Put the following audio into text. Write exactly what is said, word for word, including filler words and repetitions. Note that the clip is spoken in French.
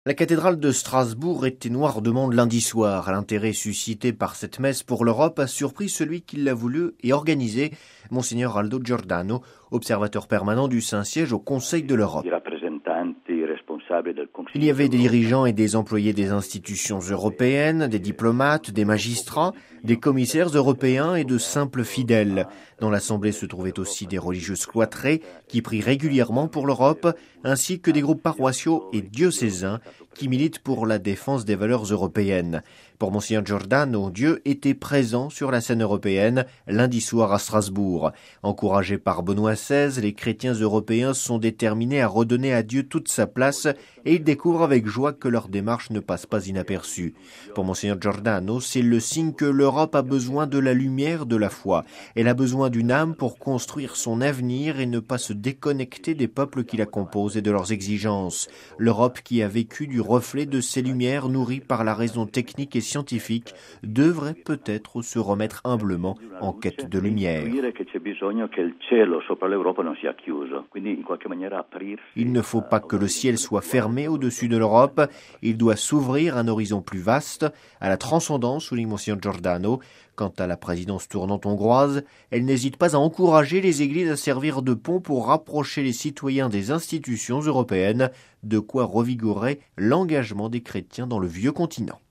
La cathédrale de Strasbourg était noire de monde lundi soir. L'intérêt suscité par cette messe pour l'Europe a surpris celui qui l'a voulu et organisé, Monseigneur Aldo Giordano, observateur permanent du Saint-Siège au Conseil de l'Europe. Il y avait des dirigeants et des employés des institutions européennes, des diplomates, des magistrats, des commissaires européens et de simples fidèles. Dans l'assemblée se trouvaient aussi des religieux cloîtrés qui prient régulièrement pour l'Europe, ainsi que des groupes paroissiaux et diocésains qui militent pour la défense des valeurs européennes. Pour Monseigneur Giordano, Dieu était présent sur la scène européenne lundi soir à Strasbourg. Encouragés par Benoît seize, les chrétiens européens sont déterminés à redonner à Dieu toute sa place et ils découvrent avec joie que leur démarche ne passe pas inaperçue. Pour Monseigneur Giordano, c'est le signe que l'Europe a besoin de la lumière de la foi. Elle a besoin d'une âme pour construire son avenir et ne pas se déconnecter des peuples qui la composent et de leurs exigences. L'Europe qui a vécu du reflet de ces lumières nourries par la raison technique et scientifique devrait peut-être se remettre humblement en quête de lumière. Il ne faut pas que le ciel soit fermé au-dessus de l'Europe, il doit s'ouvrir à un horizon plus vaste, à la transcendance, souligne Monseigneur Giordano. Quant à la présidence tournante hongroise, elle n'hésite pas à encourager les églises à servir de pont pour rapprocher les citoyens des institutions européennes, de quoi revigorer l'engagement des chrétiens dans le vieux continent.